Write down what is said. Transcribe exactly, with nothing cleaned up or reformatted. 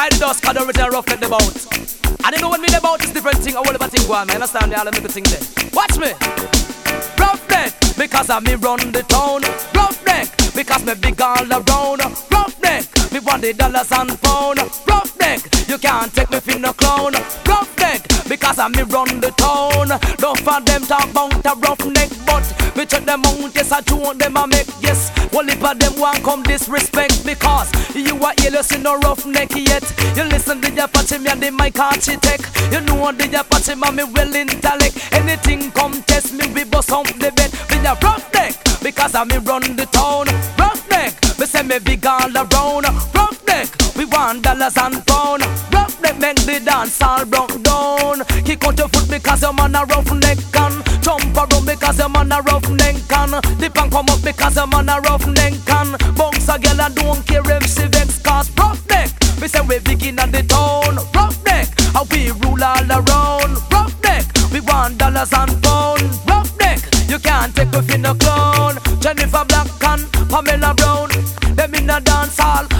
Ride the dust, cause the original rough neck the bout. And you know what me about is different thing. I will never think one, man. Understand me? I'll make a thing there. Watch me. Rough neck, because I me run the town. Rough neck, because me big all around. Rough neck, me want the dollars and pound. Rough neck, you can't take me for no clown. Rough neck, because I me run the town. Don't for them talk about a rough neck, but me check them out, yes I do them I make, yes. One lip of them want come disrespect, because you are ill, you see no rough neck yet. You listen to your patchy, me and the mic architect. You know the your patchy, man, me well intellect. Anything come test me, we bust on the bed. Me a rough neck, because I me run the town. Rough neck, me say me big all around. Rough neck, we want dollars and pound. Rough neck make the dance all broke down. Kick out your foot because your man a rough neck can. Jump around because your man a rough neck can. Dip and come up because your man a rough neck can. Bounce a girl and don't care if she vex, cause rough neck, we say we begin at the town. Rough neck, and we rule all around. Rough neck, we want dollars and pound. Rough neck, you can't take me for no clown. Jennifer Black and Pamela Brown, them in a dance hall.